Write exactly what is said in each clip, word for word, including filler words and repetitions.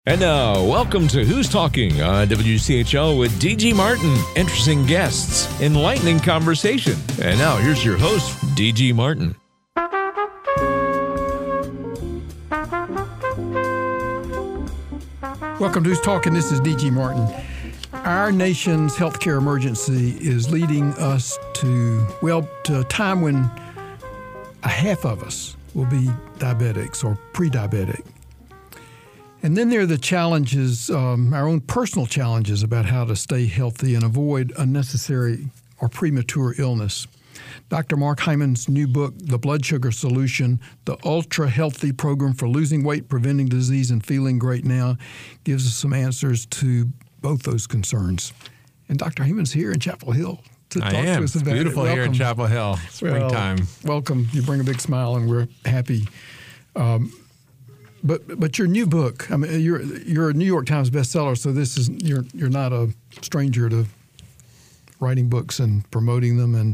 And now, welcome to Who's Talking on W C H L with D G Martin. Interesting guests, enlightening conversation. And now, here's your host, D G Martin. Welcome to Who's Talking. This is D G Martin. Our nation's healthcare emergency is leading us to, well, to a time when a half of us will be diabetics or pre-diabetic. And then there are the challenges, um, our own personal challenges about how to stay healthy and avoid unnecessary or premature illness. Doctor Mark Hyman's new book, The Blood Sugar Solution, the Ultra Healthy Program for Losing Weight, Preventing Disease, and Feeling Great Now, gives us some answers to both those concerns. And Doctor Hyman's here in Chapel Hill to I talk am. to us about it's beautiful it. here in Chapel Hill. Springtime. Well, welcome. You bring a big smile, and we're happy. Um, But but your new book, I mean, you're you're a New York Times bestseller, so this is you're you're not a stranger to writing books and promoting them. And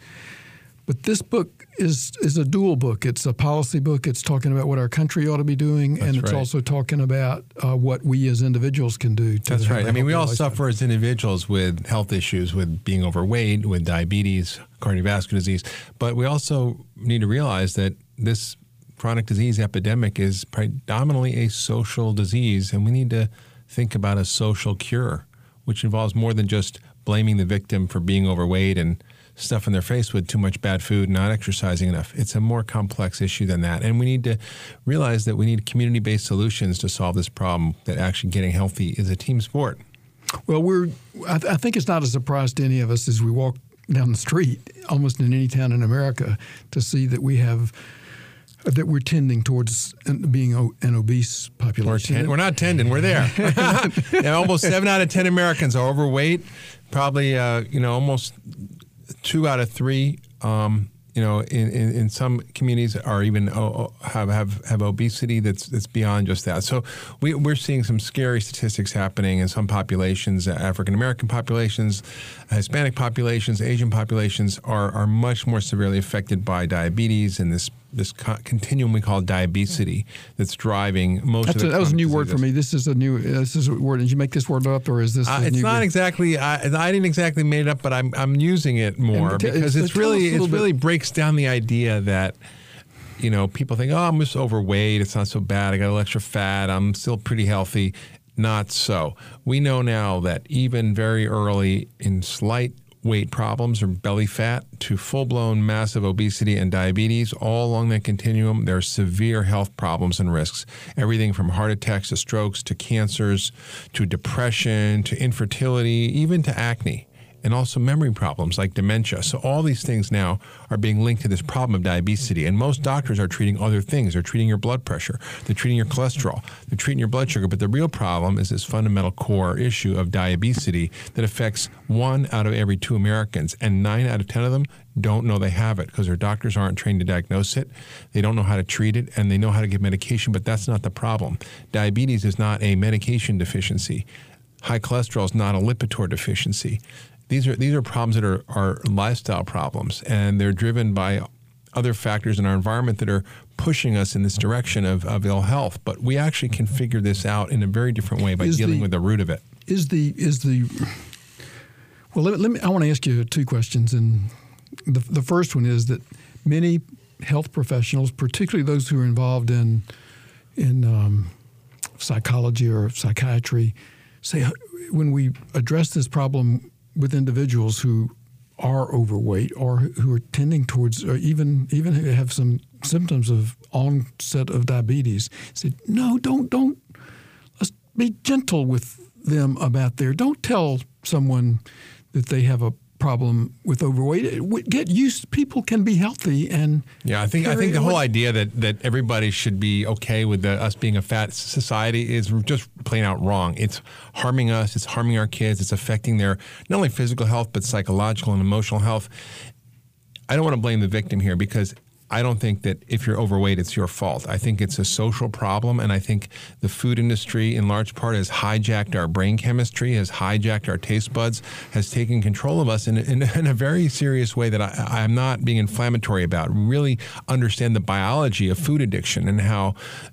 but this book is is a dual book. It's a policy book. It's talking about what our country ought to be doing, That's and it's right. also talking about uh, what we as individuals can do. To That's have right. a I mean, we all healthy lifestyle. suffer as individuals with health issues, with being overweight, with diabetes, cardiovascular disease. But we also need to realize that this chronic disease epidemic is predominantly a social disease, and we need to think about a social cure, which involves more than just blaming the victim for being overweight and stuffing their face with too much bad food, not exercising enough. It's a more complex issue than that, and we need to realize that we need community-based solutions to solve this problem, that actually getting healthy is a team sport. Well, we're I, th- I think it's not a surprise to any of us as we walk down the street, almost in any town in America, to see that we have that we're tending towards being an obese population. We're, ten, we're not tending. We're there. Yeah, almost seven out of ten Americans are overweight. Probably, uh, you know, almost two out of three, um, you know, in, in, in some communities are even uh, have, have have obesity that's that's beyond just that. So we, we're seeing some scary statistics happening in some populations. African American populations, Hispanic populations, Asian populations are are much more severely affected by diabetes and this this co- continuum we call diabesity that's driving most That's of the a, that was a new chronic word for diseases. me. This is a new. Uh, this is a word. Did you make this word up, or is this? Uh, a it's new not word? exactly. I, I didn't exactly make it up, but I'm I'm using it more And t- because it's- it's tell us a really little it bit. really breaks down the idea that, you know, people think, oh, I'm just overweight. It's not so bad. I got a little extra fat. I'm still pretty healthy. Not so. We know now that even very early in slight weight problems or belly fat to full-blown massive obesity and diabetes, all along that continuum, there are severe health problems and risks. Everything from heart attacks to strokes to cancers to depression to infertility, even to acne. And also memory problems like dementia. So all these things now are being linked to this problem of diabetes. And most doctors are treating other things. They're treating your blood pressure. They're treating your cholesterol. They're treating your blood sugar. But the real problem is this fundamental core issue of diabetes that affects one out of every two Americans. And nine out of ten of them don't know they have it because their doctors aren't trained to diagnose it. They don't know how to treat it, and they know how to give medication, but that's not the problem. Diabetes is not a medication deficiency. High cholesterol is not a Lipitor deficiency. These are these are problems that are, are lifestyle problems, and they're driven by other factors in our environment that are pushing us in this direction of, of ill health. But we actually can figure this out in a very different way by Is dealing the- with the root of it. Is the is the well? Let, let me. I want to ask you two questions, and the the first one is that many health professionals, particularly those who are involved in in um, psychology or psychiatry, say when we address this problem with individuals who are overweight or who are tending towards, or even even who have some symptoms of onset of diabetes, say, no, don't don't. Let's be gentle with them about their. Don't tell someone that they have a problem with overweight. Get used. People can be healthy and Yeah, I think I carry think the it whole with- idea that, that everybody should be okay with the, us being a fat society is just plain out wrong. It's harming us. It's harming our kids. It's affecting their not only physical health but psychological and emotional health. I don't want to blame the victim here because I don't think that if you're overweight, it's your fault. I think it's a social problem, and I think the food industry, in large part, has hijacked our brain chemistry, has hijacked our taste buds, has taken control of us in, in, in a very serious way that I, I'm not being inflammatory about. Really understand the biology of food addiction and how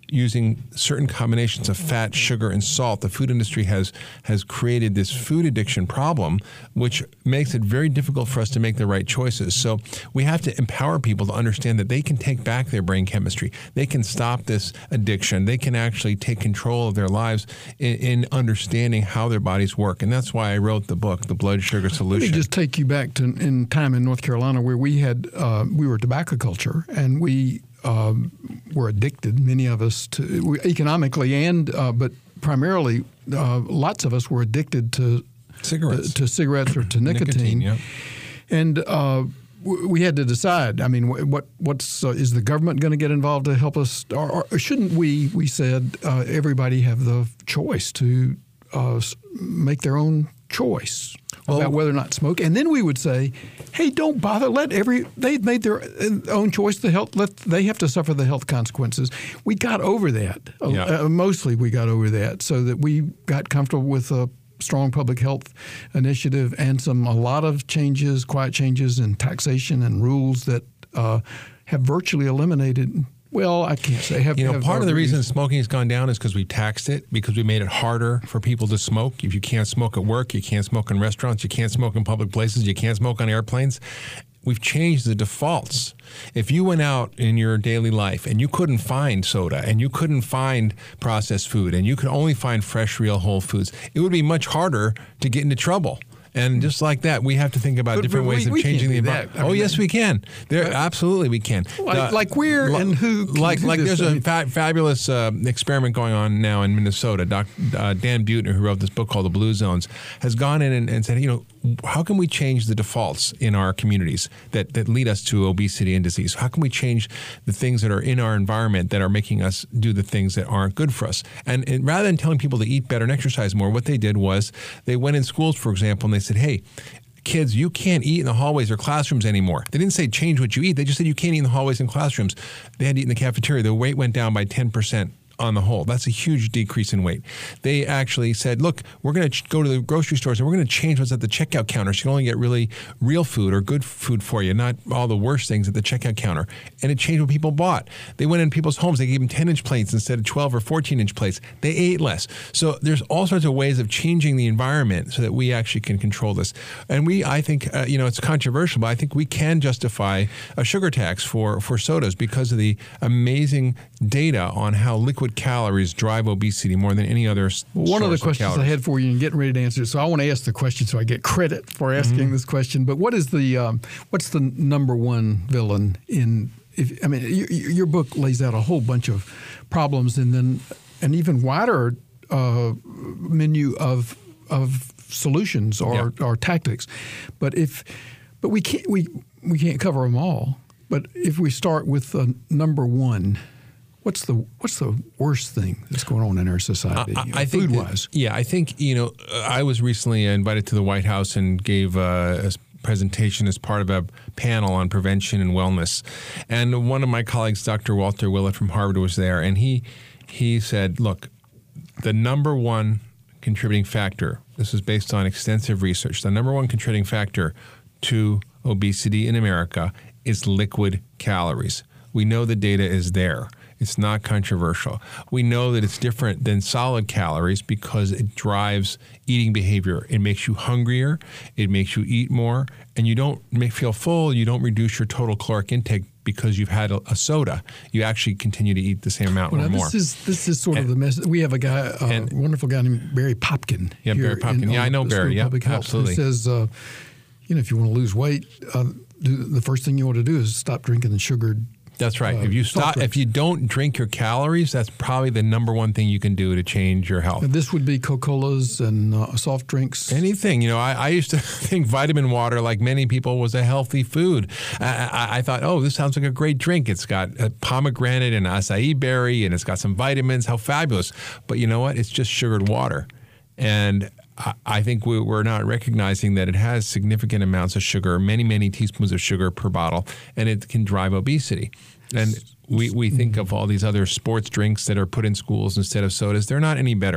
using certain combinations of fat, sugar, and salt, the food industry has has created this food addiction problem, which makes it very difficult for us to make the right choices. So we have to empower people to understand that they can take back their brain chemistry. They can stop this addiction. They can actually take control of their lives in, in understanding how their bodies work. And that's why I wrote the book, The Blood Sugar Solution. Let me just take you back to in time in North Carolina where we had uh, we were tobacco culture, and we Um, were addicted, many of us, to economically and uh, but primarily, uh, lots of us were addicted to cigarettes, to, to cigarettes or to nicotine. nicotine yeah. And uh, w- we had to decide. I mean, what what's uh, is the government going to get involved to help us, or, or shouldn't we? We said uh, everybody have the choice to uh, make their own choice well, about whether or not to smoke, and then we would say, "Hey, don't bother. Let every they've made their own choice. The health let they have to suffer the health consequences." We got over that. Yeah. Uh, mostly, we got over that, so that we got comfortable with a strong public health initiative and some a lot of changes, quiet changes in taxation and rules that uh, have virtually eliminated. Well, I can't say. Have, you know, have part of the reason reason smoking has gone down is because we taxed it, because we made it harder for people to smoke. If you can't smoke at work, you can't smoke in restaurants, you can't smoke in public places, you can't smoke on airplanes. We've changed the defaults. If you went out in your daily life and you couldn't find soda and you couldn't find processed food and you could only find fresh, real, whole foods, it would be much harder to get into trouble. And just like that, we have to think about But- different but we- ways of we changing the can't do environment. that. I Oh, mean, yes, we can. There, absolutely, we can. Like- Uh, like where li- and who can Like, do like this? there's I a mean- fa- fabulous uh, experiment going on now in Minnesota. Doc, uh, Dan Buettner, who wrote this book called The Blue Zones, has gone in and, and said, you know, how can we change the defaults in our communities that, that lead us to obesity and disease? How can we change the things that are in our environment that are making us do the things that aren't good for us? And, and rather than telling people to eat better and exercise more, what they did was they went in schools, for example, and they said, hey, kids, you can't eat in the hallways or classrooms anymore. They didn't say change what you eat. They just said you can't eat in the hallways and classrooms. They had to eat in the cafeteria. Their weight went down by ten percent. On the whole. That's a huge decrease in weight. They actually said, look, we're going to ch- go to the grocery stores and we're going to change what's at the checkout counter so you can only get really real food or good food for you, not all the worst things at the checkout counter. And it changed what people bought. They went in people's homes. They gave them ten-inch plates instead of twelve or fourteen-inch plates. They ate less. So there's all sorts of ways of changing the environment so that we actually can control this. And we, I think, uh, you know, it's controversial, but I think we can justify a sugar tax for, for sodas because of the amazing data on how liquid calories drive obesity more than any other s- One of the source questions I calories. had for you and getting ready to answer it, so I want to ask the question so I get credit for asking Mm-hmm. this question. But what is the um, what's the number one villain in? If, I mean, your, your book lays out a whole bunch of problems and then an even wider uh, menu of of solutions or, Yeah. or tactics. But if but we can't we we can't cover them all. But if we start with uh, number one. What's the what's the worst thing that's going on in our society, I, you know, I think food that- wise? Yeah, I think, you know, I was recently invited to the White House and gave uh, a presentation as part of a panel on prevention and wellness. And one of my colleagues, Doctor Walter Willett from Harvard, was there. And he he said, look, the number one contributing factor, this is based on extensive research, the number one contributing factor to obesity in America is liquid calories. We know the data is there. It's not controversial. We know that it's different than solid calories because it drives eating behavior. It makes you hungrier. It makes you eat more. And you don't make, feel full. You don't reduce your total caloric intake because you've had a, a soda. You actually continue to eat the same amount Well, or now more. this is this is sort And- of the mess. We have a guy, a and- wonderful guy named Barry Popkin. Yeah, here Barry Popkin. in- Yeah, on I know the Barry. School of Yeah, Public Health, absolutely. Who says, uh, you know, if you want to lose weight, uh, do, the first thing you want to do is stop drinking the sugared. That's right. uh, if you soft stop, drinks. if you don't drink your calories, that's probably the number one thing you can do to change your health. And this would be Coca-Colas and uh, soft drinks. Anything, you know, I, I used to think vitamin water, like many people, was a healthy food. I, I, I thought, oh, this sounds like a great drink. It's got a pomegranate and acai berry, and it's got some vitamins. How fabulous! But you know what? It's just sugared water, and I, I think we, we're not recognizing that it has significant amounts of sugar, many, many teaspoons of sugar per bottle, and it can drive obesity. And we, we think of all these other sports drinks that are put in schools instead of sodas. They're not any better.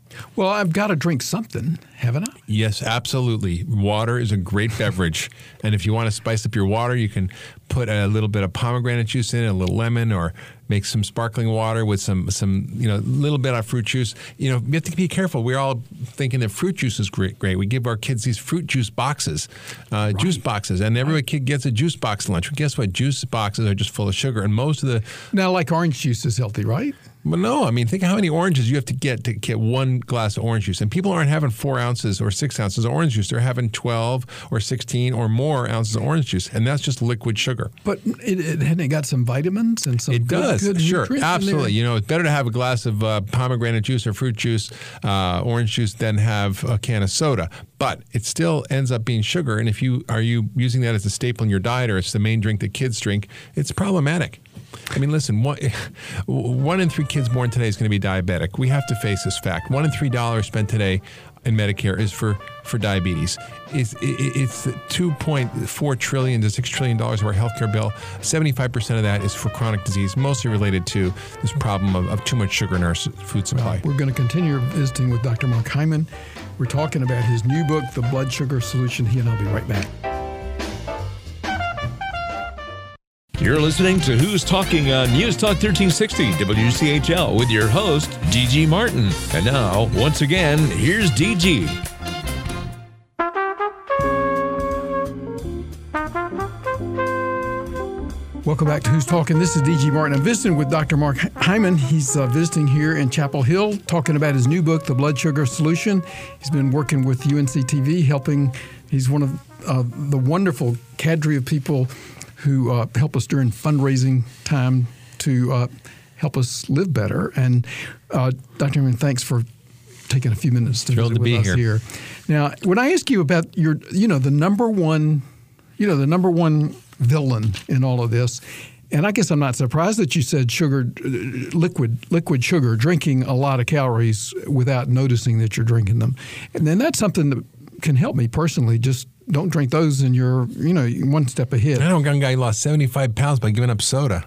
Well, I've got to drink something, haven't I? Yes, absolutely. Water is a great beverage. And if you want to spice up your water, you can put a little bit of pomegranate juice in it, a little lemon, or make some sparkling water with some, some you know, little bit of fruit juice. You know, you have to be careful. We're all thinking that fruit juice is great. great. We give our kids these fruit juice boxes, uh, right. juice boxes, and every kid gets a juice box lunch. Well, guess what? Juice boxes are just full of sugar, and most of the... Now, like orange juice is healthy, right? Well, no. I mean, think of how many oranges you have to get to get one glass of orange juice. And people aren't having four ounces or six ounces of orange juice. They're having twelve or sixteen or more ounces of orange juice. And that's just liquid sugar. But it, it hadn't it got some vitamins and some It good, does. good Sure. nutrients in there? Absolutely. You know, it's better to have a glass of uh, pomegranate juice or fruit juice, uh, orange juice, than have a can of soda. But it still ends up being sugar. And if you are you using that as a staple in your diet, or it's the main drink that kids drink, it's problematic. I mean, listen, one, one in three kids born today is going to be diabetic. We have to face this fact. One in three dollars spent today in Medicare is for, for diabetes. It's, it's two point four trillion dollars to six trillion dollars of our healthcare bill. seventy-five percent of that is for chronic disease, mostly related to this problem of, of too much sugar in our food supply. We're going to continue visiting with Doctor Mark Hyman. We're talking about his new book, The Blood Sugar Solution. He and I'll be right back. You're listening to Who's Talking on News Talk thirteen sixty W C H L with your host, D G Martin. And now, once again, here's D G. Welcome back to Who's Talking. This is D G Martin. I'm visiting with Doctor Mark Hyman. He's uh, visiting here in Chapel Hill, talking about his new book, The Blood Sugar Solution. He's been working with U N C T V, helping. He's one of uh, the wonderful cadre of people who uh, help us during fundraising time to uh, help us live better. And uh, Doctor Hyman, thanks for taking a few minutes to Thrilled visit to with be us here. here. Now, when I ask you about your, you know, the number one, you know, the number one villain in all of this, and I guess I'm not surprised that you said sugar, liquid, liquid sugar, drinking a lot of calories without noticing that you're drinking them. And then that's something that can help me personally. Just don't drink those, and you're, you know, one step ahead. I know a guy lost seventy-five pounds by giving up soda.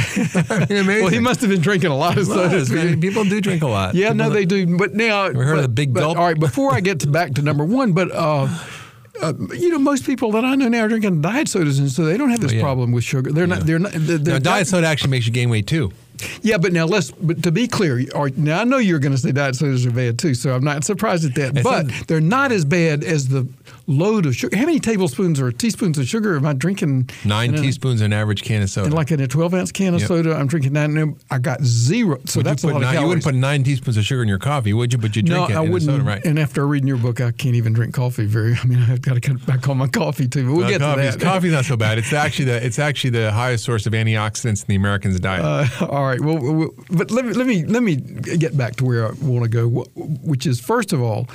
I mean, amazing. Well, he must have been drinking a lot of soda. People do drink a lot. Yeah, People no, do. they do. But now, We heard but, of the big but, gulp? all right, before I get to back to number one, but uh, uh, you know, most people that I know now are drinking diet sodas, and so they don't have this Oh, yeah. problem with sugar. They're not. Yeah. They're not. They're, they're Now, diet soda actually makes you gain weight too. Yeah, but now let's. But to be clear, all right, now I know you're going to say diet sodas are bad too, so I'm not surprised at that. It's but in- they're not as bad as the load of sugar. How many tablespoons or teaspoons of sugar am I drinking? Nine in a- teaspoons in an average can of soda. And like in a twelve ounce can of Yep. soda, I'm drinking nine. And I got zero. So Would that's you a put lot of nine, calories. You wouldn't put nine teaspoons of sugar in your coffee, would you? But you drink no, it I in wouldn't. a soda, right? And after reading your book, I can't even drink coffee. Very. I mean, I've got to cut back on my coffee too. But we'll Uh, get coffee's, to that. Coffee's not so bad. It's actually the it's actually the highest source of antioxidants in the American's diet. Uh, all right. Well, well, but let me let me let me get back to where I want to go, which is first of all,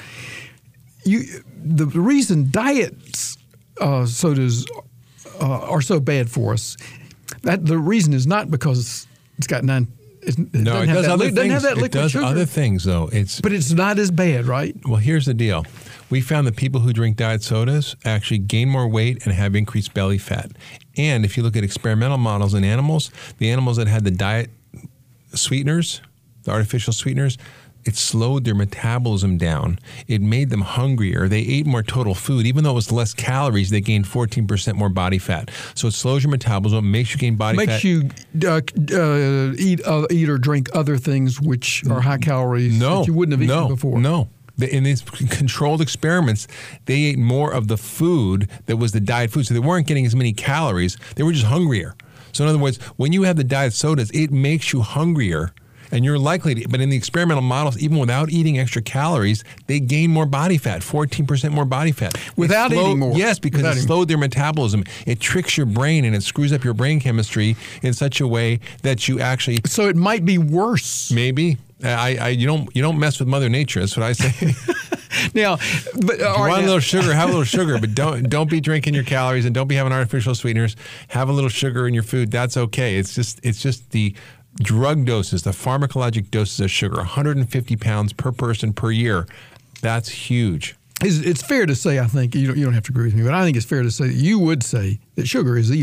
you the reason diets uh, sodas uh, are so bad for us. That the reason is not because it's got nine. It's, it no, doesn't it have does that, other li- doesn't things. have that It liquid does sugar. other things though. It's But it's not as bad, right? well, here's the deal. We found that people who drink diet sodas actually gain more weight and have increased belly fat. And if you look at experimental models in animals, the animals that had the diet sweeteners, the artificial sweeteners, it slowed their metabolism down. It made them hungrier. They ate more total food. Even though it was less calories, they gained fourteen percent more body fat. So it slows your metabolism, makes you gain body Makes fat. you uh, uh, eat uh, eat or drink other things which are high calories no, that you wouldn't have eaten no, before. No. In these controlled experiments, they ate more of the food that was the diet food. So they weren't getting as many calories. They were just hungrier. So in other words, when you have the diet sodas, it makes you hungrier. And you're likely to, but in the experimental models, even without eating extra calories, they gain more body fat, fourteen percent more body fat. Without It slowed- eating more? Yes, because Without it eating- slowed their metabolism. It tricks your brain and it screws up your brain chemistry in such a way that you actually So it might be worse. maybe I, I you don't you don't mess with Mother Nature. That's what I say. Now, but uh, If you all right, want a now- little sugar, have a little sugar, but don't don't be drinking your calories and don't be having artificial sweeteners. Have a little sugar in your food. That's okay. It's just it's just the drug doses, the pharmacologic doses of sugar, one hundred fifty pounds per person per year. That's huge. It's, it's fair to say, I think, you don't, you don't have to agree with me, but I think it's fair to say that you would say that sugar is evil.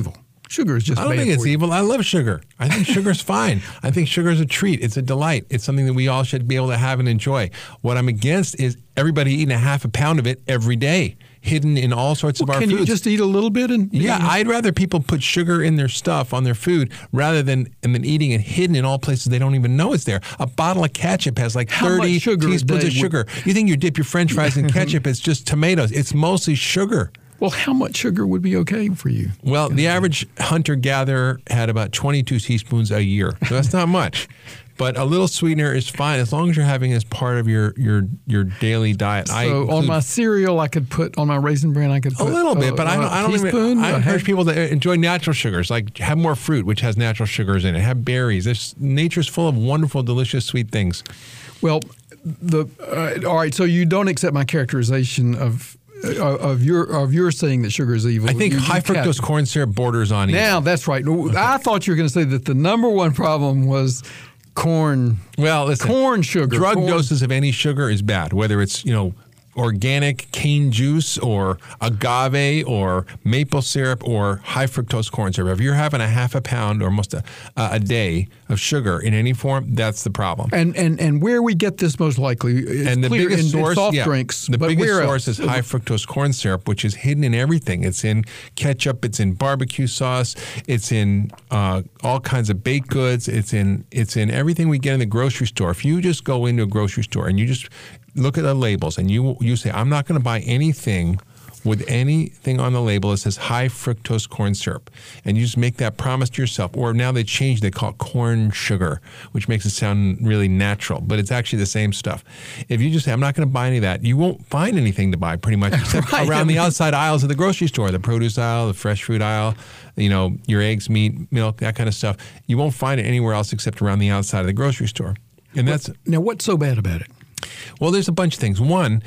sugar is just I don't bad think it's for you. evil. I love sugar. I think sugar's fine. I think sugar is a treat. It's a delight. It's something that we all should be able to have and enjoy. What I'm against is everybody eating a half a pound of it every day, hidden in all sorts Well, of our can foods. you just eat a little bit? And Yeah, and- I'd rather people put sugar in their stuff, on their food, rather than and then eating it hidden in all places they don't even know it's there. A bottle of ketchup has like How much thirty sugar a teaspoons day of would- sugar. You think you dip your French fries in ketchup, it's just tomatoes. It's mostly sugar. Well, how much sugar would be okay for you? Well, the average hunter-gatherer had about twenty-two teaspoons a year. So that's not much. But a little sweetener is fine as long as you're having it as part of your your, your daily diet. I So on include- my cereal, I could put on my Raisin Bran. I could A put little bit, uh, but I don't. a I don't teaspoon, even. I a encourage half- people to enjoy natural sugars. Like have more fruit, which has natural sugars in it. Have berries. There's, nature's full of wonderful, delicious, sweet things. Well, the uh, all right. So you don't accept my characterization of uh, of your of your saying that sugar is evil. I think You- you high can't- fructose corn syrup borders on evil. Now that's right. I thought you were going to say that the number one problem was corn. Well, listen, corn sugar. drug corn. doses of any sugar is bad, whether it's you know organic cane juice or agave or maple syrup or high fructose corn syrup. If you're having a half a pound or almost a, a day of sugar in any form, that's the problem. And and and where we get this most likely is And the clear biggest in, in source, soft yeah, drinks. the but biggest where source else? is high fructose corn syrup, which is hidden in everything. It's in ketchup, it's in barbecue sauce, it's in uh, all kinds of baked goods. It's in it's in everything we get in the grocery store. If you just go into a grocery store and you just look at the labels and you you say, I'm not going to buy anything with anything on the label that says high fructose corn syrup. And you just make that promise to yourself. Or now they changed, they call it corn sugar, which makes it sound really natural, but it's actually the same stuff. If you just say, I'm not going to buy any of that, you won't find anything to buy pretty much except Right. around the outside aisles of the grocery store, the produce aisle, the fresh fruit aisle, you know, your eggs, meat, milk, that kind of stuff. You won't find it anywhere else except around the outside of the grocery store. And that's, Now, what's so bad about it? well, there's a bunch of things. One,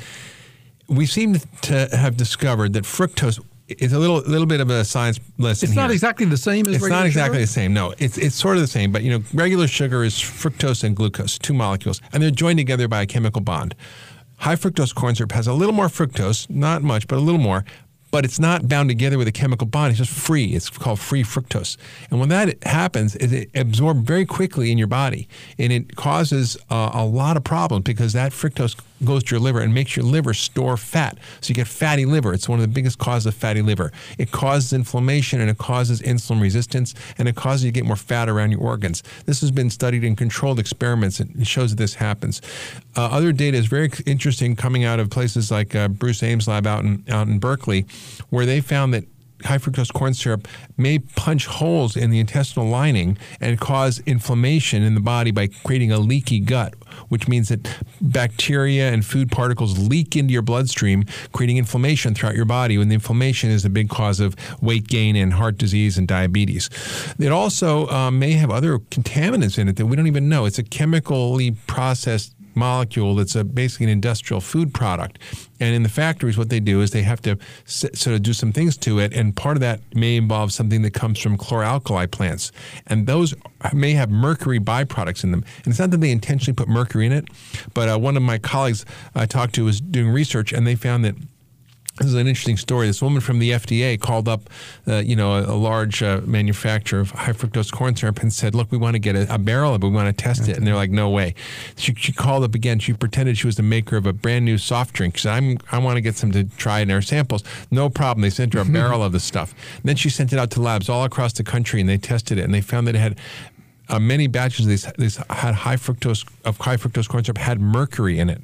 we seem to have discovered that fructose is a little little bit of a science lesson It's not here. exactly the same as It's regular not exactly sugar? the same. No, it's it's sort of the same. But you know, regular sugar is fructose and glucose, two molecules, and they're joined together by a chemical bond. High fructose corn syrup has a little more fructose, not much, but a little more. But it's not bound together with a chemical bond. It's just free. It's called free fructose. And when that happens, it absorbs very quickly in your body. And it causes uh, a lot of problems because that fructose goes to your liver and makes your liver store fat. So you get fatty liver. It's one of the biggest causes of fatty liver. It causes inflammation and it causes insulin resistance and it causes you to get more fat around your organs. This has been studied in controlled experiments. It shows that this happens. Uh, other data is very interesting coming out of places like uh, Bruce Ames' lab out in, out in Berkeley, where they found that high fructose corn syrup may punch holes in the intestinal lining and cause inflammation in the body by creating a leaky gut, which means that bacteria and food particles leak into your bloodstream, creating inflammation throughout your body. And the inflammation is a big cause of weight gain and heart disease and diabetes. It also um, may have other contaminants in it that we don't even know. It's a chemically processed molecule that's a, basically an industrial food product. And in the factories, what they do is they have to s- sort of do some things to it, and part of that may involve something that comes from chloralkali plants. And those may have mercury byproducts in them. And it's not that they intentionally put mercury in it, but uh, one of my colleagues I talked to was doing research, and they found that this is an interesting story. This woman from the F D A called up, uh, you know, a, a large uh, manufacturer of high fructose corn syrup and said, "Look, we want to get a, a barrel of it. We want to test it." And they're like, "No way." She, she called up again. She pretended she was the maker of a brand new soft drink. She said, I'm, "I want to get some to try in our samples." No problem. They sent her a barrel of the stuff. And then she sent it out to labs all across the country, and they tested it, and they found that it had uh, many batches of these, these had high fructose of high fructose corn syrup had mercury in it.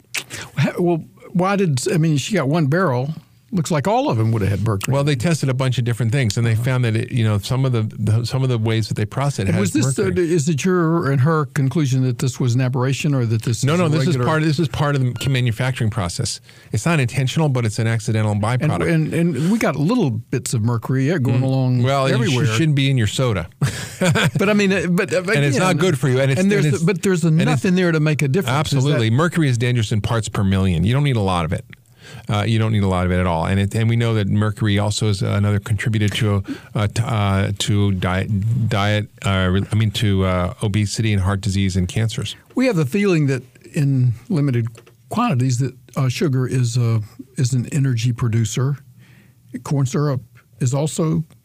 Well, why did I mean? She got one barrel. Looks like all of them would have had mercury. Well, they tested a bunch of different things, and they found that it, you know some of the, the some of the ways that they process it And has was this uh, mercury. is it your and her conclusion that this was an aberration, or that this no, is no, a this regular, is part. Of, this is part of the manufacturing process. It's not intentional, but it's an accidental and, byproduct. and and we got little bits of mercury yeah, going along well, it everywhere. sh- shouldn't be in your soda, but I mean, uh, but uh, and it's not good for you. And, it's, and there's and it's, but there's and enough it's- in there to make a difference. Is Absolutely, that- mercury is dangerous in parts per million. You don't need a lot of it. Uh, you don't need a lot of it at all, and it, and we know that mercury also is another contributor to uh, t- uh, to diet diet. Uh, I mean to uh, obesity and heart disease and cancers. We have the feeling that in limited quantities that uh, sugar is a is an energy producer. Corn syrup is also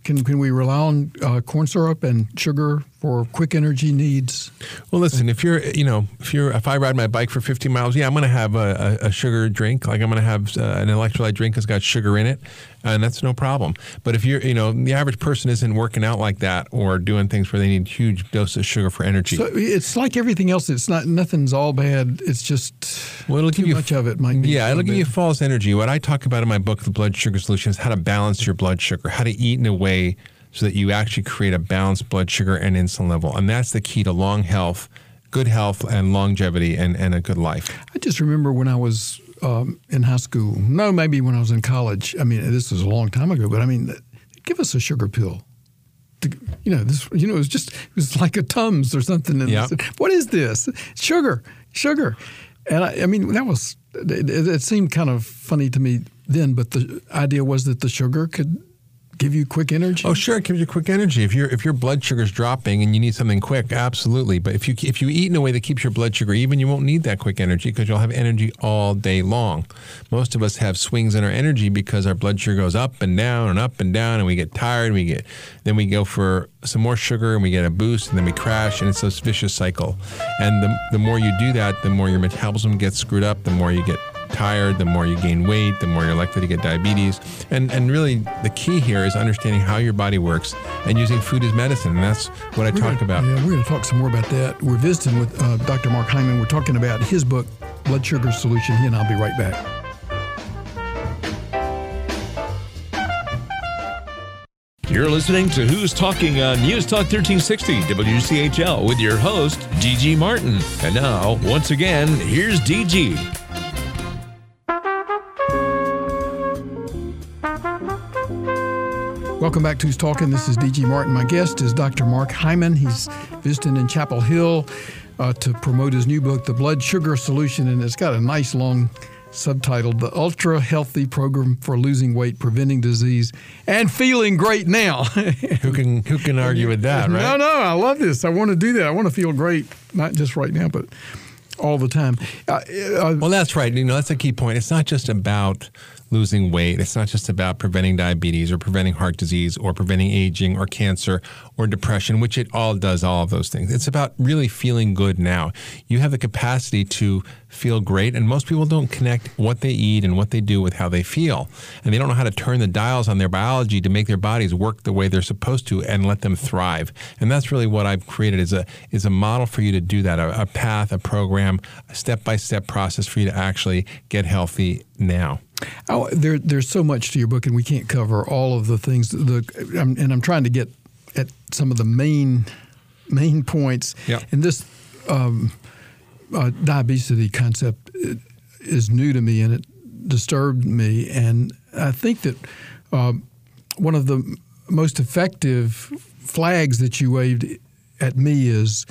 Can can we rely on uh, corn syrup and sugar for quick energy needs? Well, listen, if you're, you know, if you're, if I ride my bike for fifty miles, yeah, I'm going to have a, a, a sugar drink. Like I'm going to have uh, an electrolyte drink that's got sugar in it, and that's no problem. But if you're, you know, the average person isn't working out like that or doing things where they need huge doses of sugar for energy. So it's like everything else. It's not, nothing's all bad. It's just well, it'll too give you, much of it might be. Yeah, it'll give bad. you false energy. What I talk about in my book, The Blood Sugar Solution, is how to balance your blood sugar, how to eat in a way so that you actually create a balanced blood sugar and insulin level. And that's the key to long health, good health, and longevity, and, and a good life. I just remember when I was um, in high school, no, maybe when I was in college. I mean, this was a long time ago, but I mean, give us a sugar pill. To, you know, this. You know, it was just it was like a Tums or something. And yep. What is this? Sugar, sugar. And I, I mean, that was it, it seemed kind of funny to me then, but the idea was that the sugar could give you quick energy. Oh, sure, it gives you quick energy. If your if your blood sugar's dropping and you need something quick, absolutely. But if you if you eat in a way that keeps your blood sugar even, you won't need that quick energy because you'll have energy all day long. Most of us have swings in our energy because our blood sugar goes up and down and up and down, and we get tired. And we get then we go for some more sugar and we get a boost, and then we crash, and it's this vicious cycle. And the the more you do that, the more your metabolism gets screwed up, the more you get tired, the more you gain weight, the more you're likely to get diabetes. And and really the key here is understanding how your body works and using food as medicine. And that's what I we're talk gonna, about. Yeah, we're going to talk some more about that. We're visiting with uh, Doctor Mark Hyman. We're talking about his book, Blood Sugar Solution. He and I'll be right back. You're listening to Who's Talking on News Talk thirteen sixty W C H L with your host, D G Martin. And now, once again, here's D G. Welcome back to Who's Talking. This is D G Martin. My guest is Doctor Mark Hyman. He's visiting in Chapel Hill uh, to promote his new book, The Blood Sugar Solution, and it's got a nice long subtitle, The Ultra Healthy Program for Losing Weight, Preventing Disease, and Feeling Great Now. Who can who can argue with that, right? No, no, I love this. I want to do that. I want to feel great, not just right now, but all the time. Uh, uh, Well, that's right. You know, that's a key point. It's not just about losing weight. It's not just about preventing diabetes or preventing heart disease or preventing aging or cancer or depression, which it all does, all of those things. It's about really feeling good now. You have the capacity to feel great, and most people don't connect what they eat and what they do with how they feel. And they don't know how to turn the dials on their biology to make their bodies work the way they're supposed to and let them thrive. And that's really what I've created is a is a model for you to do that, a, a path, a program, a step-by-step process for you to actually get healthy now. Oh, there, there's so much to your book, and we can't cover all of the things. The, I'm, and I'm trying to get at some of the main main points. Yep. And this um, uh, diabetes concept is new to me, and it disturbed me. And I think that uh, one of the most effective flags that you waved at me is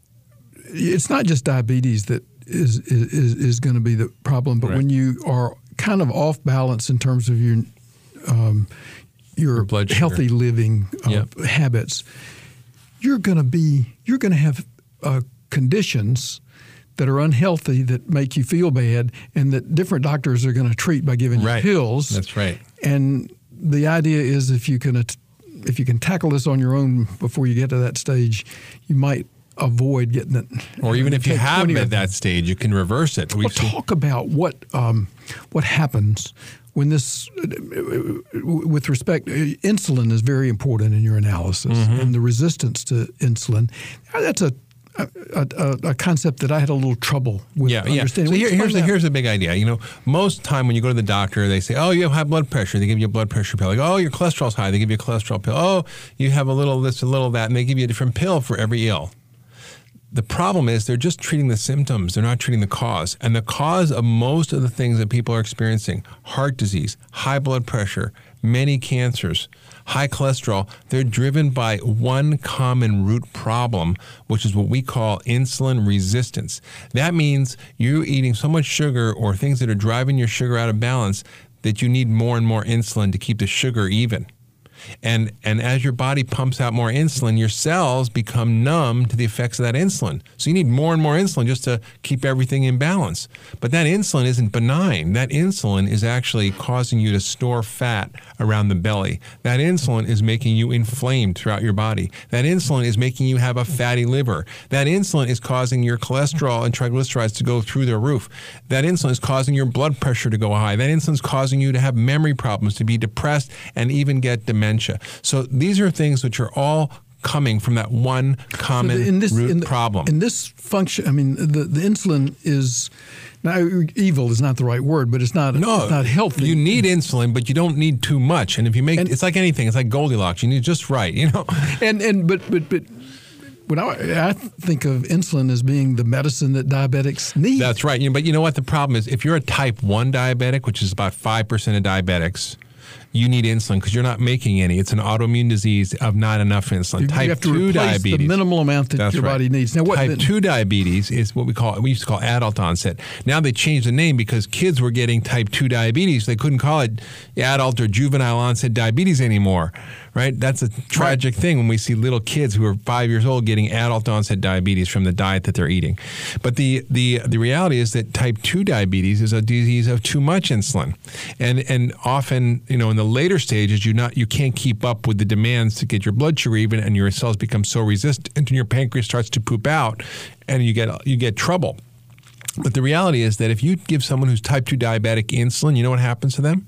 it's not just diabetes that is is, is going to be the problem, but right. when you are kind of off balance in terms of your um, your, Your blood sugar. healthy living uh, Yep. habits, you're going to be you're going to have uh, conditions that are unhealthy that make you feel bad, and that different doctors are going to treat by giving Right. you pills. That's right. And the idea is if you can if you can tackle this on your own before you get to that stage, you might avoid getting it. Or even if you Take have twenty at of- that stage, you can reverse it. Well, We've seen- talk about what um, what happens when this, with respect, insulin is very important in your analysis, Mm-hmm. and the resistance to insulin. That's a a, a a concept that I had a little trouble with Yeah, yeah. So understanding. here, Explain here's the that. here's the big idea. You know, most time when you go to the doctor, they say, "Oh, you have high blood pressure." They give you a blood pressure pill. Like, "Oh, your cholesterol's high." They give you a cholesterol pill. "Oh, you have a little this, a little that," and they give you a different pill for every ill. The problem is they're just treating the symptoms. They're not treating the cause. And the cause of most of the things that people are experiencing, heart disease, high blood pressure, many cancers, high cholesterol, they're driven by one common root problem, which is what we call insulin resistance. That means you're eating so much sugar or things that are driving your sugar out of balance that you need more and more insulin to keep the sugar even. And and as your body pumps out more insulin, your cells become numb to the effects of that insulin. So you need more and more insulin just to keep everything in balance. But that insulin isn't benign. That insulin is actually causing you to store fat around the belly. That insulin is making you inflamed throughout your body. That insulin is making you have a fatty liver. That insulin is causing your cholesterol and triglycerides to go through the roof. That insulin is causing your blood pressure to go high. That insulin is causing you to have memory problems, to be depressed, and even get dementia. So these are things which are all coming from that one common in this, root in the, problem. In this function, I mean, the, the insulin is, now evil is not the right word, but it's not, no, it's not healthy. You need insulin, but you don't need too much. And if you make, and, it's like anything, it's like Goldilocks. You need just right, you know. And and but but but. When I, I think of insulin as being the medicine that diabetics need. That's right. You know, but you know what the problem is? If you're a type one diabetic, which is about five percent of diabetics, you need insulin because you're not making any. It's an autoimmune disease of not enough insulin. You, type you have to two replace diabetes, the minimal amount that that's your right. body needs. Now, what, type then, two diabetes is what we call, we used to call adult onset. Now they changed the name because kids were getting type two diabetes. They couldn't call it adult or juvenile onset diabetes anymore. Right? That's a tragic right. thing when we see little kids who are five years old getting adult onset diabetes from the diet that they're eating. But the the the reality is that type two diabetes is a disease of too much insulin. And and often, you know, in the later stages, you not you can't keep up with the demands to get your blood sugar even, and your cells become so resistant and your pancreas starts to poop out and you get you get trouble. But the reality is that if you give someone who's type two diabetic insulin, you know what happens to them?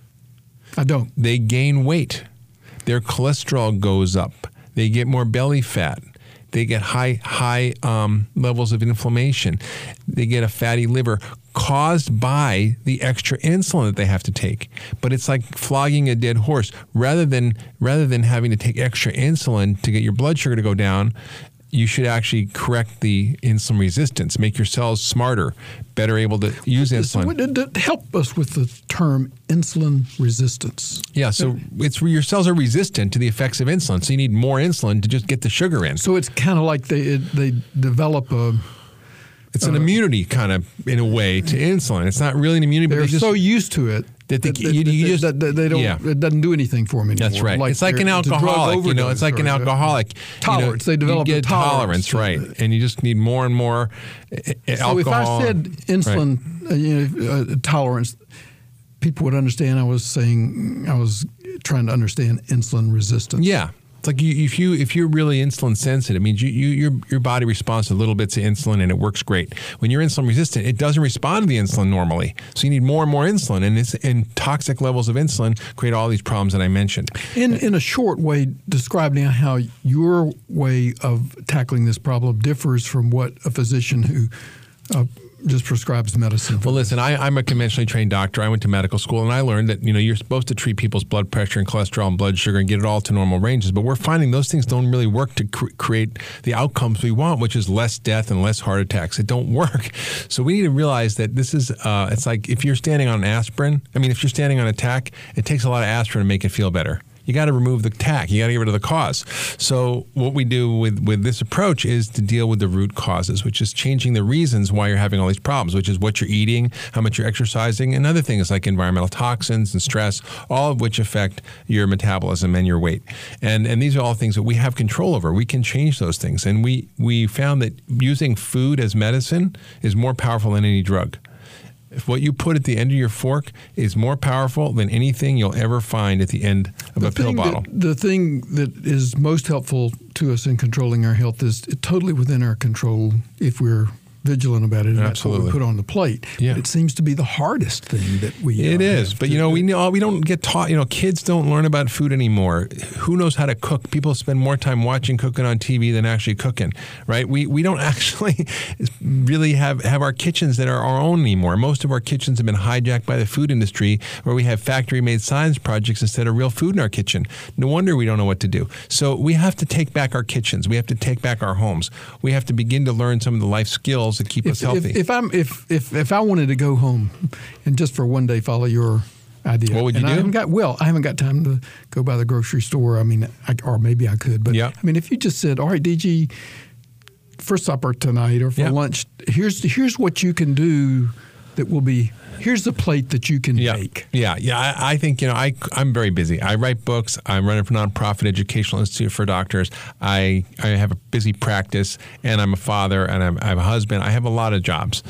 I don't. They gain weight. Their cholesterol goes up. They get more belly fat. They get high high um, levels of inflammation. They get a fatty liver caused by the extra insulin that they have to take. But it's like flogging a dead horse. Rather than rather than having to take extra insulin to get your blood sugar to go down, you should actually correct the insulin resistance, make your cells smarter, better able to use insulin. So help us with the term insulin resistance. Yeah, so it's your cells are resistant to the effects of insulin, so you need more insulin to just get the sugar in. So it's kind of like they they develop a... It's an uh, immunity kind of, in a way, to insulin. It's not really an immunity, but they're they just, so used to it. That they, that, you, you just, that, that they don't. Yeah. It doesn't do anything for them anymore. That's right. Like it's like an alcoholic. You know, it's like an alcoholic tolerance. You know, they develop you get a tolerance, tolerance, right? And you just need more and more so alcohol. So if I said insulin right. uh, you know, uh, tolerance, people would understand. I was saying I was trying to understand insulin resistance. Yeah. It's like you, if you if you're really insulin sensitive, it means you, you your your body responds to little bits of insulin and it works great. When you're insulin resistant, it doesn't respond to the insulin normally, so you need more and more insulin, and it's and toxic levels of insulin create all these problems that I mentioned. In in a short way, describe now how your way of tackling this problem differs from what a physician who uh, just prescribes medicine. Well, listen, I, I'm a conventionally trained doctor. I went to medical school, and I learned that you know you're supposed to treat people's blood pressure and cholesterol and blood sugar and get it all to normal ranges. But we're finding those things don't really work to cr- create the outcomes we want, which is less death and less heart attacks. It don't work. So we need to realize that this is uh, it's like if you're standing on aspirin. I mean, if you're standing on a tack, it takes a lot of aspirin to make it feel better. You got to remove the tack. You got to get rid of the cause. So what we do with, with this approach is to deal with the root causes, which is changing the reasons why you're having all these problems, which is what you're eating, how much you're exercising, and other things like environmental toxins and stress, all of which affect your metabolism and your weight. And and these are all things that we have control over. We can change those things. And we, we found that using food as medicine is more powerful than any drug. If what you put at the end of your fork is more powerful than anything you'll ever find at the end of the a pill bottle. That, the thing that is most helpful to us in controlling our health is totally within our control if we're vigilant about it, and that's what we put on the plate. Yeah. But it seems to be the hardest thing that we It uh, is, but you know, we know we don't get taught. You know, kids don't learn about food anymore. Who knows how to cook? People spend more time watching cooking on T V than actually cooking, right? We we don't actually really have have our kitchens that are our own anymore. Most of our kitchens have been hijacked by the food industry, where we have factory-made science projects instead of real food in our kitchen. No wonder we don't know what to do. So we have to take back our kitchens. We have to take back our homes. We have to begin to learn some of the life skills that keep if, us healthy. If, if I'm if, if if I wanted to go home and just for one day follow your idea, what would you and do? I haven't got well, I haven't got time to go by the grocery store. I mean, I, or maybe I could, but yeah. I mean, if you just said, "All right, D G, for supper tonight or for yeah. lunch, here's here's what you can do that will be, here's the plate that you can Yeah, make. yeah, yeah. I, I think you know I I'm very busy. I write books. I'm running for nonprofit educational institute for doctors. I I have a busy practice, and I'm a father, and I'm, I have a husband. I have a lot of jobs,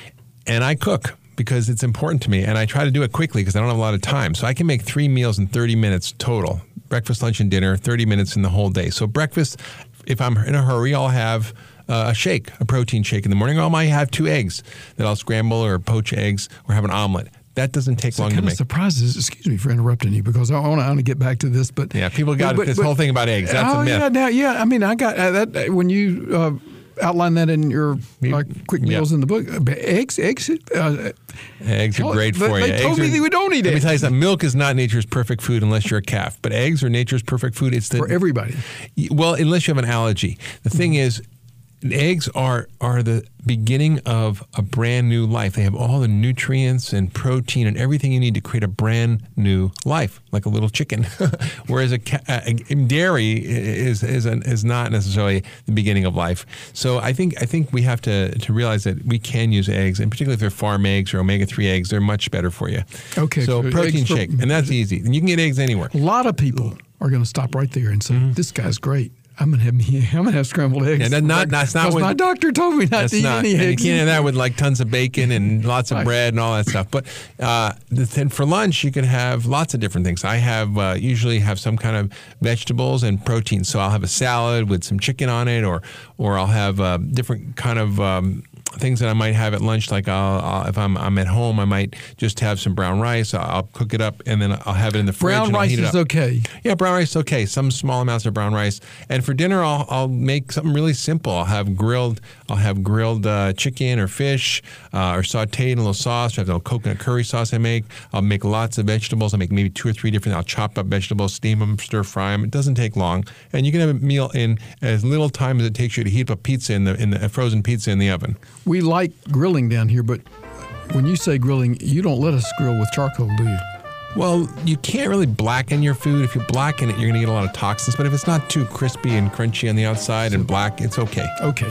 and I cook because it's important to me, and I try to do it quickly because I don't have a lot of time. So I can make three meals in thirty minutes total: breakfast, lunch, and dinner. thirty minutes in the whole day. So breakfast, if I'm in a hurry, I'll have Uh, a shake, a protein shake in the morning, or I might have two eggs that I'll scramble or poach eggs or have an omelet. That doesn't take So long it to kind of make. surprises, excuse me for interrupting you, because I want to get back to this. But Yeah, people got but, this but, whole thing about eggs. That's oh, a myth. Yeah, now, yeah, I mean, I got uh, that when you uh, outline that in your like quick meals Yeah. in the book. Uh, eggs, eggs. Uh, Eggs are great they, for they you. told Eggs me are- that we don't eat Let me eggs. tell you something. Milk is not nature's perfect food unless you're a calf, but eggs are nature's perfect food. It's the, For everybody. Well, unless you have an allergy. The thing is, eggs are are the beginning of a brand new life. They have all the nutrients and protein and everything you need to create a brand new life, like a little chicken. Whereas a, ca- a, a dairy is is an, is not necessarily the beginning of life. So I think I think we have to to realize that we can use eggs, and particularly if they're farm eggs or omega three eggs, they're much better for you. Okay, So so protein eggs for- shake, and that's easy. And you can get eggs anywhere. A lot of people are going to stop right there and say, Mm-hmm. "This guy's great. I'm going to have me. I'm going to have scrambled eggs." Yeah, that not- that's not because what- my doctor told me not That's to eat not. any And you eggs. can't have that with like tons of bacon and lots of Right. bread and all that stuff. But uh, then for lunch, you can have lots of different things. I have uh, usually have some kind of vegetables and protein. So I'll have a salad with some chicken on it, or or I'll have uh, different kind of um, things that I might have at lunch. Like I'll, I'll, if I'm I'm at home, I might just have some brown rice. I'll, I'll cook it up and then I'll have it in the fridge. Brown and I'll rice heat it is up. okay. Yeah, brown rice is okay. Some small amounts of brown rice. And for dinner, I'll, I'll make something really simple. I'll have grilled. I'll have grilled uh, chicken or fish, uh, or sautéed in a little sauce. I have a little coconut curry sauce I make. I'll make lots of vegetables. I'll make maybe two or three different. I'll chop up vegetables, steam them, stir fry them. It doesn't take long, and you can have a meal in as little time as it takes you to heat up a pizza in the in the a frozen pizza in the oven. We like grilling down here, but when you say grilling, you don't let us grill with charcoal, do you? Well, you can't really blacken your food. If you blacken it, you're going to get a lot of toxins. But if it's not too crispy and crunchy on the outside and black, it's okay. Okay.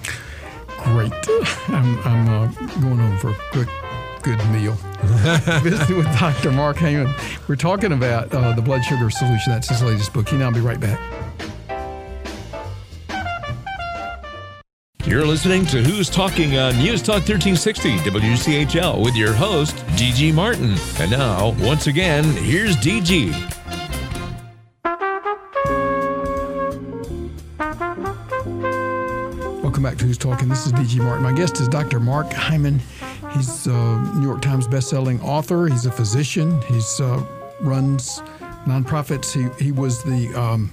Great. I'm, I'm uh, going home for a quick, good meal. Visiting with Doctor Mark Hyman. We're talking about uh, the blood sugar solution. That's his latest book. He and I'll be right back. You're listening to Who's Talking on News Talk thirteen sixty W C H L with your host, D G Martin. And now, once again, here's D G. Welcome back to Who's Talking. This is D G Martin. My guest is Doctor Mark Hyman. He's a New York Times bestselling author. He's a physician. He's uh, runs nonprofits. He, he was the um,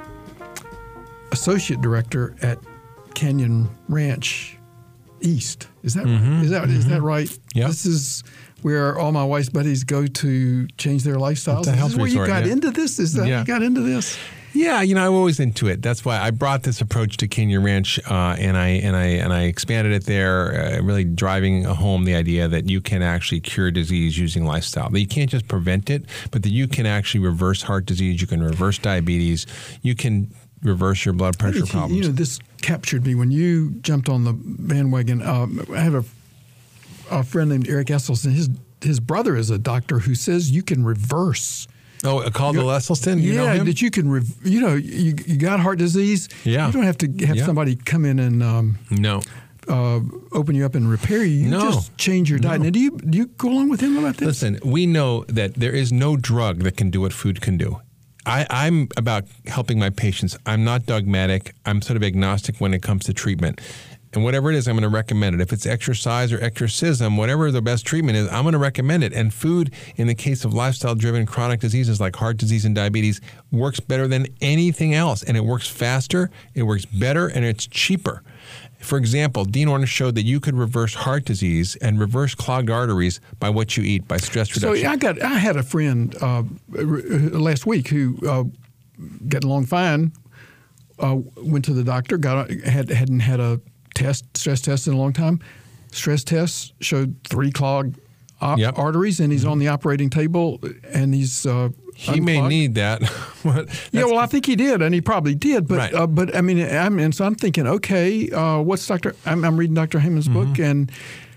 associate director at Canyon Ranch East. Is that Mm-hmm, is that mm-hmm. is that right? Yep. This is where all my wife's buddies go to change their lifestyles. It's a Is health this where resort, you got yeah. into this? Is that Yeah. you got into this? Yeah, you know, I'm always into it. That's why I brought this approach to Canyon Ranch, uh, and I and I and I expanded it there, uh, really driving home the idea that you can actually cure disease using lifestyle. That you can't just prevent it, but that you can actually reverse heart disease, you can reverse diabetes, you can reverse your blood pressure Did you- problems. You know, this captured me when you jumped on the bandwagon. Um, I have a, a friend named Eric Esselstyn. His his brother is a doctor who says you can reverse. oh, Caldwell Esselstyn, you yeah, know him? that you can. Rev, you know, you you got heart disease. Yeah. you don't have to have Yeah. somebody come in and um, No. uh, open you up and repair you. You No. just change your diet. No. Now, do you do you go along with him about this? Listen, we know that there is no drug that can do what food can do. I, I'm about helping my patients. I'm not dogmatic. I'm sort of agnostic when it comes to treatment. And whatever it is, I'm going to recommend it. If it's exercise or exorcism, whatever the best treatment is, I'm going to recommend it. And food, in the case of lifestyle-driven chronic diseases like heart disease and diabetes, works better than anything else. And it works faster, it works better, and it's cheaper. For example, Dean Ornish showed that you could reverse heart disease and reverse clogged arteries by what you eat, by stress So reduction. I got I had a friend uh, last week who uh, got along fine. Uh, went to the doctor. Got a, had hadn't had a test stress test in a long time. Stress test showed three clogged uh, Yep. arteries, and he's on the operating table, and he's uh, He may unclogged. need that. But Yeah, that's- well, I think he did, and he probably did. But Right. uh, but I mean, I'm, and so I'm thinking, okay, uh, what's Doctor I'm, I'm reading Doctor Hyman's Mm-hmm. book, and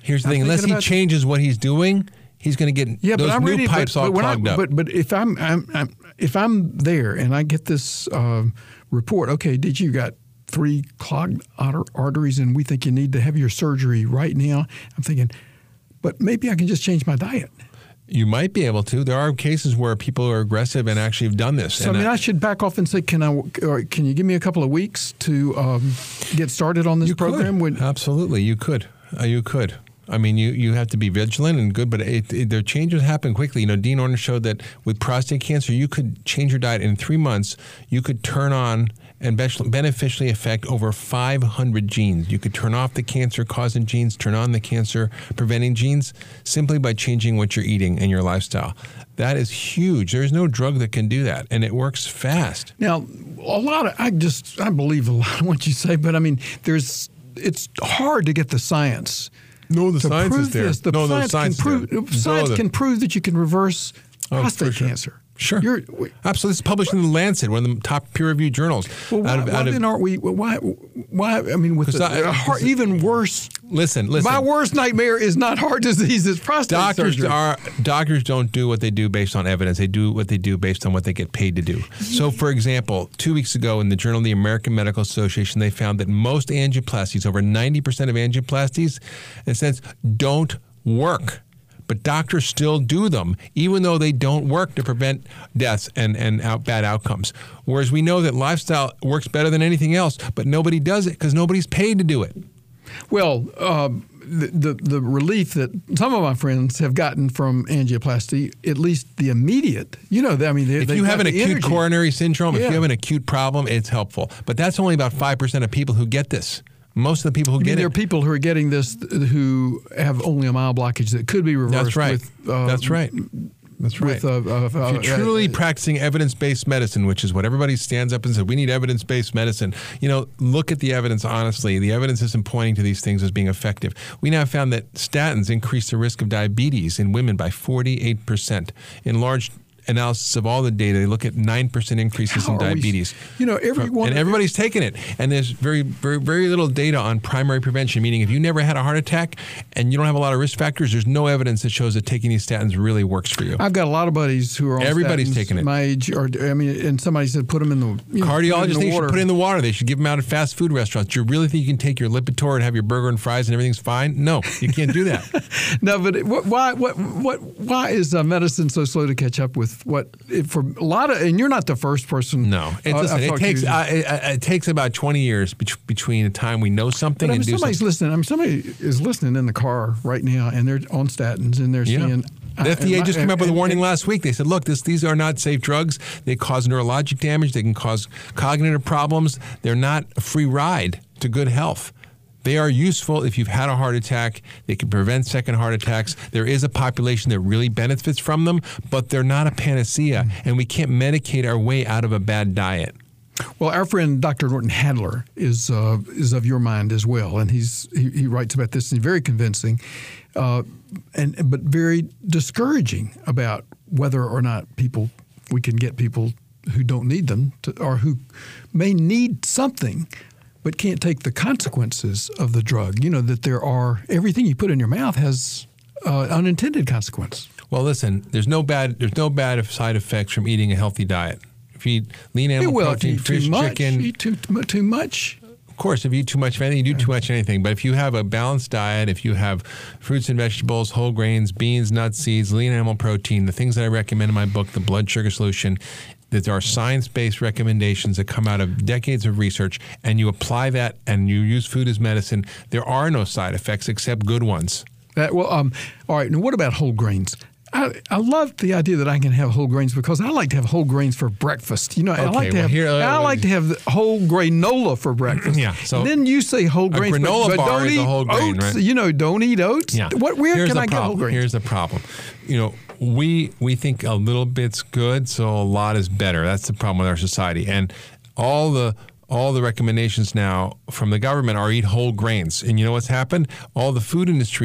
Here's the I'm thing: unless he about- changes what he's doing, he's going to get Yeah, those but I'm new reading, pipes but, all but when clogged I, up. But but if I'm, I'm, I'm if I'm there and I get this uh, report, okay, did you got three clogged arter- arteries and we think you need to have your surgery right now? I'm thinking, but maybe I can just change my diet. You might be able to. There are cases where people are aggressive and actually have done this. So and I mean, uh, I should back off and say, can I? Or can you give me a couple of weeks to um, get started on this you program? Could. Would, Absolutely, you could. Uh, you could. I mean, you, you have to be vigilant and good, but it, it, their changes happen quickly. You know, Dean Ornish showed that with prostate cancer, you could change your diet in three months. You could turn on and beneficially affect over five hundred genes. You could turn off the cancer-causing genes, turn on the cancer-preventing genes, simply by changing what you're eating and your lifestyle. That is huge. There's no drug that can do that, and it works fast. Now, a lot of I just I believe a lot of what you say, but I mean, there's it's hard to get the science. No, the to science prove is there. This. The no, science, the science can is prove there. science No, the, can prove that you can reverse oh, prostate sure. cancer. Sure. You're, Absolutely. It's published in The Lancet, one of the top peer-reviewed journals. Well, why, out of, why out of, then aren't we? Why? Why? I mean, with the, I, a heart, even worse. Listen, listen. My worst nightmare is not heart disease; it's prostate doctors surgery. Are, doctors don't do what they do based on evidence. They do what they do based on what they get paid to do. So, for example, two weeks ago in the Journal of the American Medical Association, they found that most angioplasties, over ninety percent of angioplasties, in a sense, don't work. But doctors still do them, even though they don't work to prevent deaths and, and out, bad outcomes. Whereas we know that lifestyle works better than anything else, but nobody does it because nobody's paid to do it. Well, uh, the, the the relief that some of my friends have gotten from angioplasty, at least the immediate, you know, I mean, they, if they you have an the acute energy. coronary syndrome, Yeah. if you have an acute problem, it's helpful. But that's only about five percent of people who get this. Most of the people who You get mean there it. are people who are getting this who have only a mild blockage that could be reversed. That's right. With, uh, that's right. That's right. With, uh, uh, if uh, you're truly uh, practicing evidence-based medicine, which is what everybody stands up and says, we need evidence-based medicine, you know, look at the evidence honestly. The evidence isn't pointing to these things as being effective. We now found that statins increase the risk of diabetes in women by forty-eight percent. In large analysis of all the data, they look at nine percent increases How in are we- diabetes. you know, everyone- and everybody's taking it. And there's very, very, very little data on primary prevention, meaning if you never had a heart attack and you don't have a lot of risk factors, there's no evidence that shows that taking these statins really works for you. I've got a lot of buddies who are on Everybody's statins taking it. my age, or I mean, and somebody said put them in the you know, put 'em in Cardiologists the think you water. should put it in the water. They should give them out at fast food restaurants. Do you really think you can take your Lipitor and have your burger and fries and everything's fine? No, you can't do that. No, but it, what, why? What? What? Why is uh, medicine so slow to catch up with what? If for a lot of, and you're not the first person. No, it, uh, listen, I've it talked takes to. uh, it, it takes about twenty years bet- between the time we know something But I mean, and do somebody's something. listening. I mean, somebody is listening in the car right now, and they're on statins, and they're Yeah. saying. The F D A and just my- came up with a and- warning and- last week. They said, look, this, these are not safe drugs. They cause neurologic damage. They can cause cognitive problems. They're not a free ride to good health. They are useful if you've had a heart attack. They can prevent second heart attacks. There is a population that really benefits from them, but they're not a panacea, and we can't medicate our way out of a bad diet. Well, our friend Doctor Norton Hadler is uh, is of your mind as well, and he's he, he writes about this and he's very convincing, uh, and but very discouraging about whether or not people we can get people who don't need them to, or who may need something but can't take the consequences of the drug. You know that there are everything you put in your mouth has uh, unintended consequence. Well, listen, there's no bad there's no bad side effects from eating a healthy diet. If you eat lean animal well, protein, if you eat fish, too much, chicken, eat too too much. of course, if you eat too much of anything, you do too much of anything. But if you have a balanced diet, if you have fruits and vegetables, whole grains, beans, nuts, seeds, lean animal protein, the things that I recommend in my book, The Blood Sugar Solution, that are science-based recommendations that come out of decades of research, and you apply that and you use food as medicine, there are no side effects except good ones. That, well, um, all right. Now, what about whole grains? I, I love the idea that I can have whole grains because I like to have whole grains for breakfast. You know, I Okay, like to well, have here, uh, I like to have the whole granola for breakfast. Yeah, so and then you say whole grains, but- granola but, bar don't is a eat whole grain, oats. right? You know, don't eat oats. Yeah. What? Where Here's can the I get problem. whole grains? Here's the problem. You know, we we think a little bit's good, so a lot is better. That's the problem with our society. And all the all the recommendations now from the government are eat whole grains. And you know what's happened? All the food industry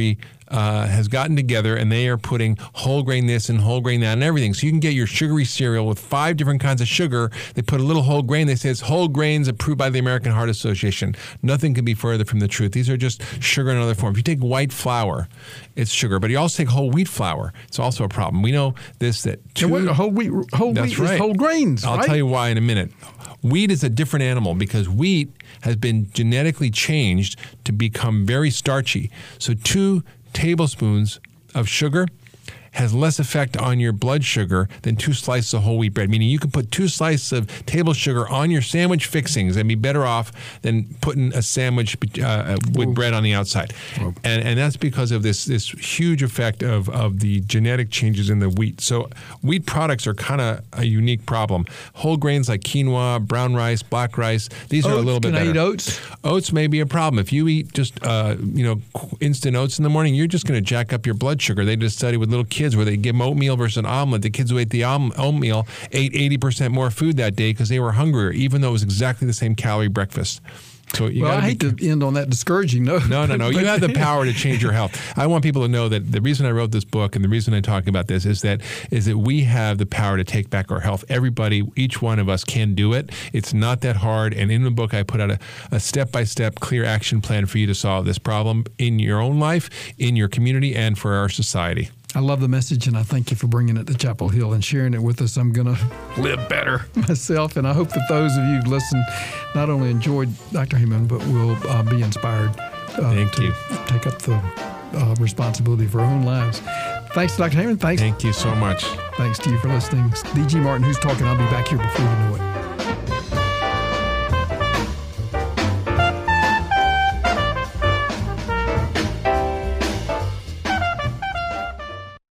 uh, has gotten together and they are putting whole grain this and whole grain that and everything. So you can get your sugary cereal with five different kinds of sugar. They put a little whole grain. They say it's whole grains approved by the American Heart Association. Nothing can be further from the truth. These are just sugar in another form. If you take white flour, it's sugar. But you also take whole wheat flour. It's also a problem. We know this that two, and what, whole wheat, whole that's wheat right. is whole grains. I'll right? tell you why in a minute. Wheat is a different animal because wheat has been genetically changed to become very starchy. So two tablespoons of sugar has less effect on your blood sugar than two slices of whole wheat bread, meaning you can put two slices of table sugar on your sandwich fixings and be better off than putting a sandwich uh, with Ooh. bread on the outside. Oh. And and that's because of this this huge effect of, of the genetic changes in the wheat. So wheat products are kind of a unique problem. Whole grains like quinoa, brown rice, black rice, these oats, are a little bit can better. I eat oats? Oats may be a problem. If you eat just uh, you know instant oats in the morning, you're just going to jack up your blood sugar. They did a study with little kids where they give them oatmeal versus an omelet. The kids who ate the oatmeal ate eighty percent more food that day because they were hungrier, even though it was exactly the same calorie breakfast. So you well, I be, hate to end on that discouraging note. No, no, no. You have the power to change your health. I want people to know that the reason I wrote this book and the reason I talk about this is that is that we have the power to take back our health. Everybody, each one of us can do it. It's not that hard. And in the book, I put out a, a step-by-step, clear action plan for you to solve this problem in your own life, in your community, and for our society. I love the message, and I thank you for bringing it to Chapel Hill and sharing it with us. I'm going to live better myself, and I hope that those of you who listen not only enjoyed Doctor Heyman, but will uh, be inspired uh, thank to you. take up the uh, responsibility for our own lives. Thanks to Doctor Heyman. Thanks. Thank you so much. Thanks to you for listening. D G Martin, Who's Talking? I'll be back here before you know it.